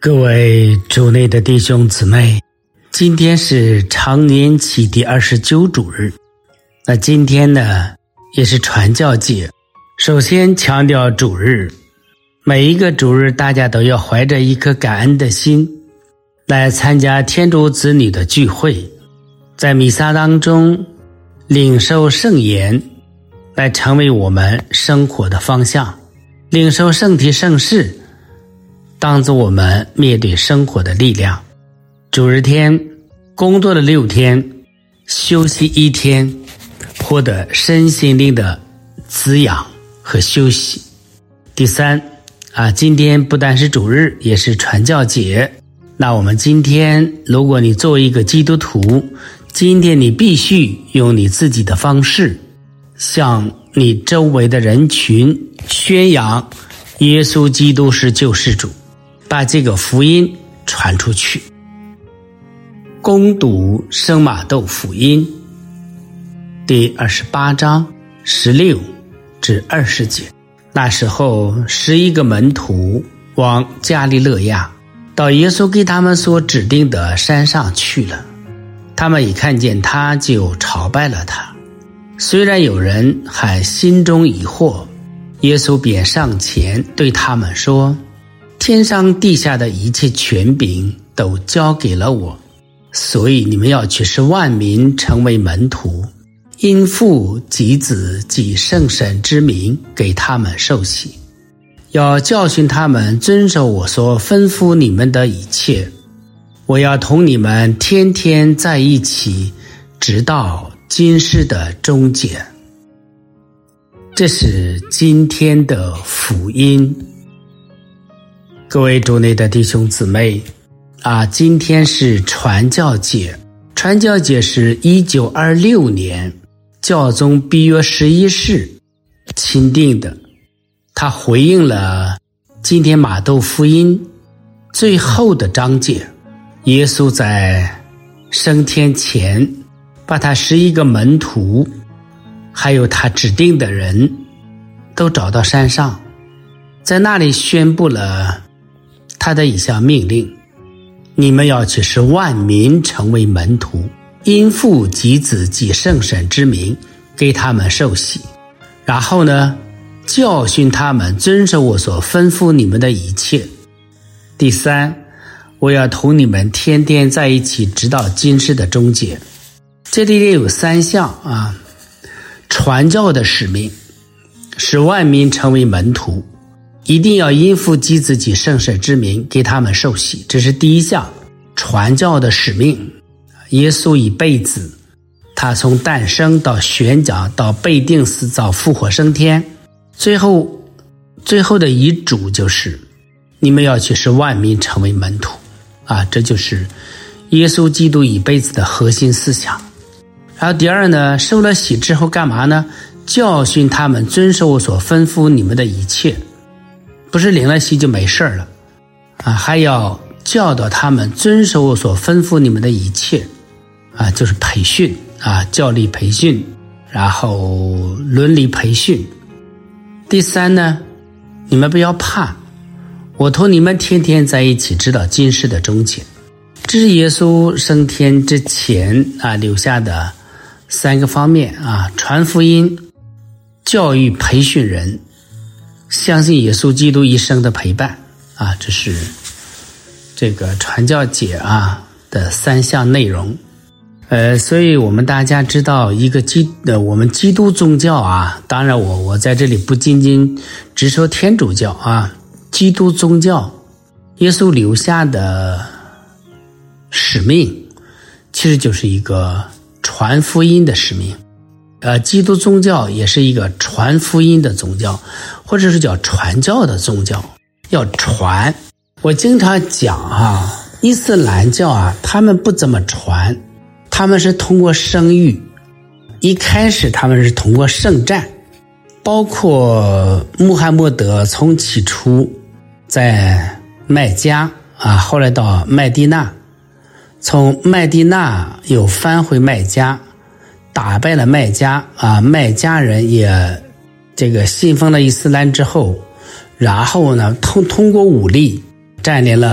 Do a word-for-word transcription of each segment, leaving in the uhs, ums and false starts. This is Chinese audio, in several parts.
各位主内的弟兄姊妹，今天是常年期第二十九主日。那今天呢，也是传教节。首先强调主日，每一个主日大家都要怀着一颗感恩的心来参加天主子女的聚会，在弥撒当中领受圣言，来成为我们生活的方向，领受圣体圣事当作我们面对生活的力量。主日天工作了六天，休息一天，获得身心灵的滋养和休息。第三啊，今天不单是主日，也是传教节。那我们今天，如果你作为一个基督徒，今天你必须用你自己的方式，向你周围的人群宣扬耶稣基督是救世主，把这个福音传出去。攻读圣马窦福音第二十八章十六至二十节。那时候十一个门徒往加利肋亚，到耶稣给他们所指定的山上去了。他们一看见他，就朝拜了他。虽然有人还心中疑惑，耶稣便上前对他们说，天上地下的一切权柄都交给了我，所以你们要去使万民成为门徒，因父及子及圣神之名给他们受洗，要教训他们遵守我所吩咐你们的一切。我要同你们天天在一起，直到今世的终结。这是今天的福音。各位主内的弟兄姊妹啊，今天是传教节。传教节是一九二六年教宗庇约十一世钦定的，他回应了今天马窦福音最后的章节。耶稣在升天前，把他十一个门徒还有他指定的人都找到山上，在那里宣布了他的一项命令，你们要去使万民成为门徒，因父及子及圣神之名给他们受洗，然后呢，教训他们遵守我所吩咐你们的一切。第三，我要同你们天天在一起，直到今世的终结。这里有三项啊，传教的使命，使万民成为门徒，一定要因父及子及圣神之名给他们受洗，这是第一项传教的使命。耶稣一辈子，他从诞生到宣讲到被钉死到复活升天，最后最后的遗嘱就是你们要去使万民成为门徒啊，这就是耶稣基督一辈子的核心思想。然后第二呢，受了洗之后干嘛呢？教训他们遵守我所吩咐你们的一切，不是领了洗就没事了啊，还要教导他们遵守我所吩咐你们的一切啊，就是培训啊，教理培训，然后伦理培训。第三呢，你们不要怕，我同你们天天在一起，直到今世的终结。这是耶稣升天之前啊留下的三个方面啊：传福音、教育培训人、相信耶稣基督一生的陪伴啊，这是这个传教节啊的三项内容。呃，所以我们大家知道，一个基呃我们基督宗教啊，当然我我在这里不仅仅只说天主教啊，基督宗教，耶稣留下的使命，其实就是一个传福音的使命。呃，基督宗教也是一个传福音的宗教，或者是叫传教的宗教，要传。我经常讲啊，伊斯兰教啊，他们不怎么传，他们是通过生育。一开始他们是通过圣战，包括穆罕默德从起初在麦加啊，后来到麦地那，从麦地那又返回麦加，打败了麦加啊，麦加人也这个信奉了伊斯兰之后，然后呢通通过武力占领了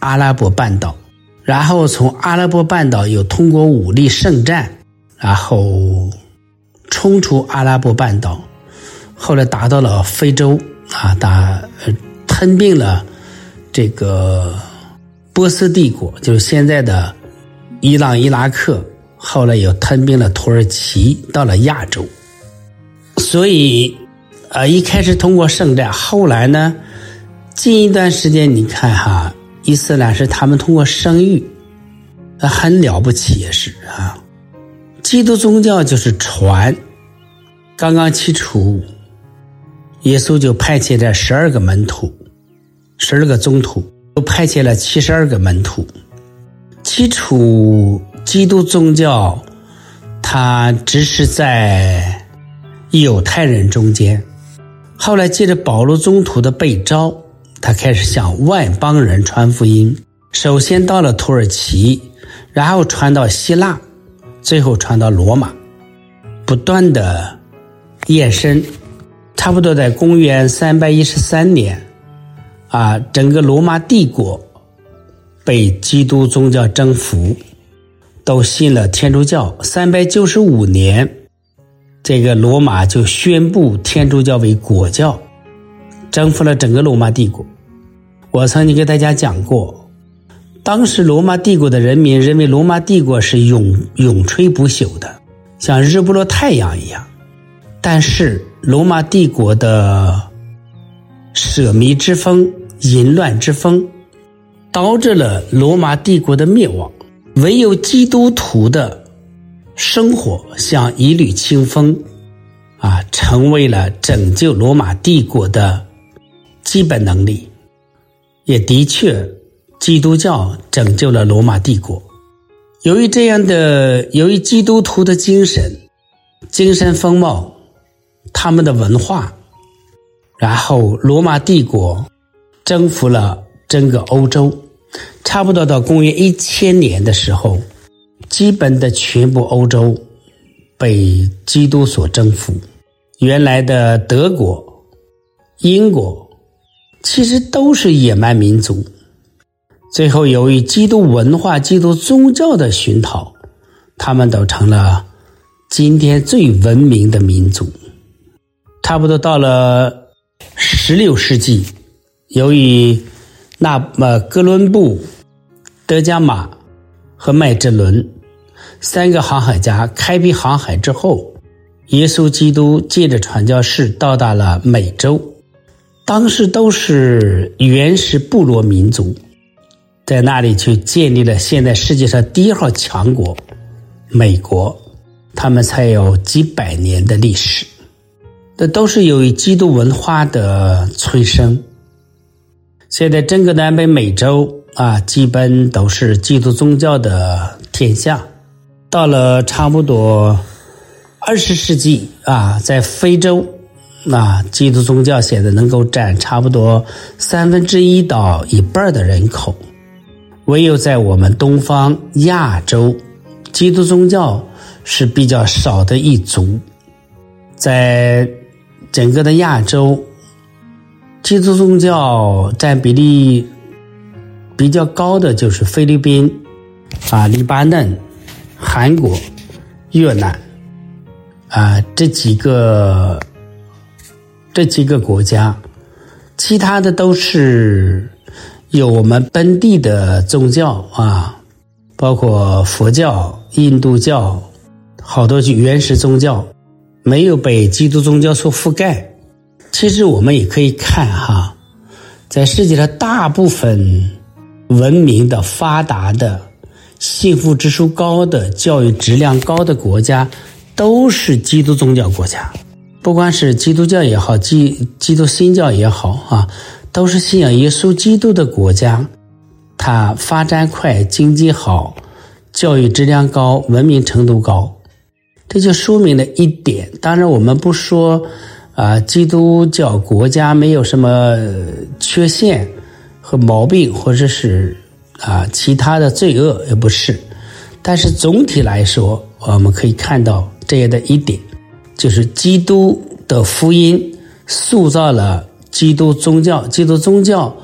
阿拉伯半岛，然后从阿拉伯半岛又通过武力圣战，然后冲出阿拉伯半岛，后来打到了非洲啊，打呃吞并了这个波斯帝国，就是现在的伊朗、伊拉克，后来又吞并了土耳其，到了亚洲。所以呃，一开始通过圣战，后来呢，近一段时间你看哈，伊斯兰是他们通过生育，很了不起也是啊。基督宗教就是传，刚刚起初，耶稣就派遣了十二个门徒，十二个宗徒，又派遣了七十二个门徒。起初，基督宗教它只是在犹太人中间，后来借着保罗宗徒的被召，他开始向外邦人传福音，首先到了土耳其，然后传到希腊，最后传到罗马，不断的延伸。差不多在公元三百一十三年啊，整个罗马帝国被基督宗教征服，都信了天主教。三百九十五年，这个罗马就宣布天主教为国教，征服了整个罗马帝国。我曾经给大家讲过，当时罗马帝国的人民认为罗马帝国是永永垂不朽的，像日不落太阳一样。但是罗马帝国的奢靡之风、淫乱之风，导致了罗马帝国的灭亡。唯有基督徒的生活像一缕清风啊，成为了拯救罗马帝国的基本能力。也的确，基督教拯救了罗马帝国。由于这样的，由于基督徒的精神、精神风貌，他们的文化，然后罗马帝国征服了整个欧洲。差不多到公元一千年的时候，基本的全部欧洲被基督所征服。原来的德国、英国其实都是野蛮民族，最后由于基督文化、基督宗教的熏陶，他们都成了今天最文明的民族。差不多到了十六世纪，由于那么哥伦布、德加马和麦哲伦三个航海家开辟航海之后，耶稣基督借着传教士到达了美洲。当时都是原始部落民族，在那里去建立了现在世界上第一号强国美国，他们才有几百年的历史。这都是由于基督文化的催生。现在整个南北美洲啊，基本都是基督宗教的天下。到了差不多二十世纪啊，在非洲啊，基督宗教现在能够占差不多三分之一到一半的人口。唯有在我们东方亚洲，基督宗教是比较少的一族。在整个的亚洲，基督宗教占比例比较高的就是菲律宾啊、黎巴嫩、韩国、越南啊这几个这几个国家，其他的都是有我们本地的宗教啊，包括佛教、印度教，好多原始宗教没有被基督宗教所覆盖。其实我们也可以看哈，在世界上大部分文明的、发达的、幸福指数高的、教育质量高的国家，都是基督宗教国家。不管是基督教也好，基基督新教也好啊，都是信仰耶稣基督的国家。它发展快，经济好，教育质量高，文明程度高。这就说明了一点，当然我们不说啊、呃，基督教国家没有什么缺陷和毛病，或者是啊、呃、其他的罪恶，也不是。但是总体来说，我们可以看到这样的一点，就是基督的福音塑造了基督宗教，基督宗教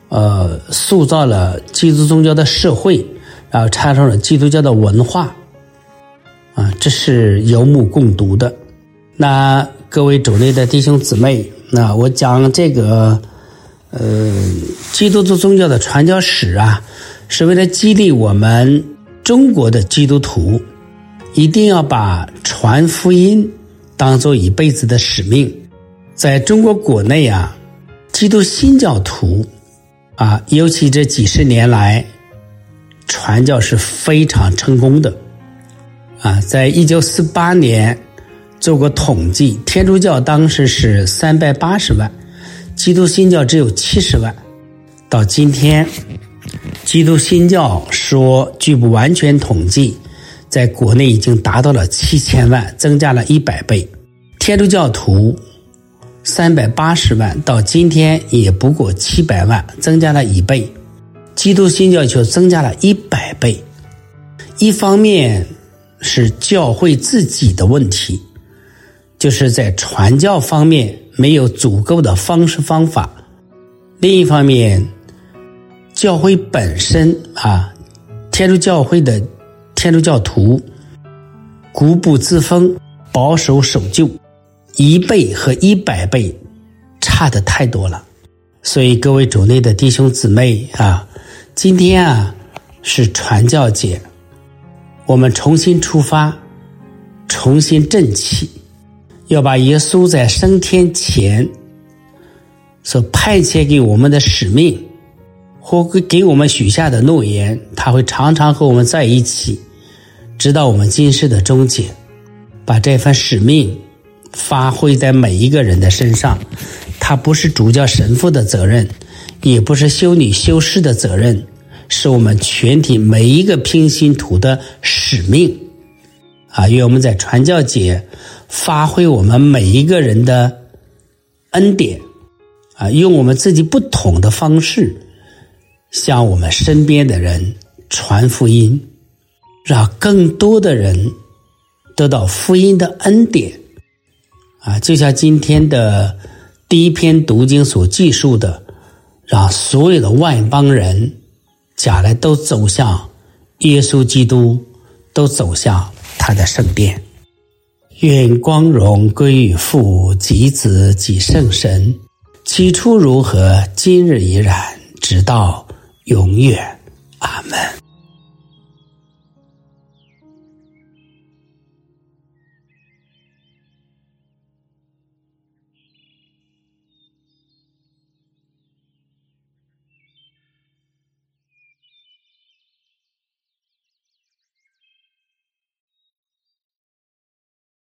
呃，塑造了基督宗教的社会，然后产生了基督教的文化，啊，这是有目共睹的。那各位主内的弟兄姊妹，那我讲这个呃基督宗教的传教史啊，是为了激励我们中国的基督徒一定要把传福音当作一辈子的使命。在中国国内啊，基督新教徒啊，尤其这几十年来传教是非常成功的啊。在一九四八年做过统计，天主教当时是三百八十万，基督新教只有七十万。到今天，基督新教说据不完全统计，在国内已经达到了七千万，增加了一百倍。天主教徒三百八十万，到今天也不过七百万，增加了一倍。基督新教却增加了一百倍。一方面是教会自己的问题，就是在传教方面没有足够的方式方法；另一方面，教会本身啊，天主教会的天主教徒固步自封，保守守旧，一倍和一百倍差得太多了。所以各位主内的弟兄姊妹啊，今天啊是传教节，我们重新出发，重新振起，要把耶稣在升天前所派遣给我们的使命或给我们许下的诺言，他会常常和我们在一起，直到我们今世的终结，把这份使命发挥在每一个人的身上。它不是主教神父的责任，也不是修女修士的责任，是我们全体每一个平信徒的使命啊！愿我们在传教节发挥我们每一个人的恩典啊，用我们自己不同的方式向我们身边的人传福音，让更多的人得到福音的恩典啊！就像今天的第一篇读经所记述的，让所有的外邦人将来都走向耶稣基督，都走向他的圣殿。愿光荣归于父及子及圣神，起初如何，今日已然，直到永远。阿们。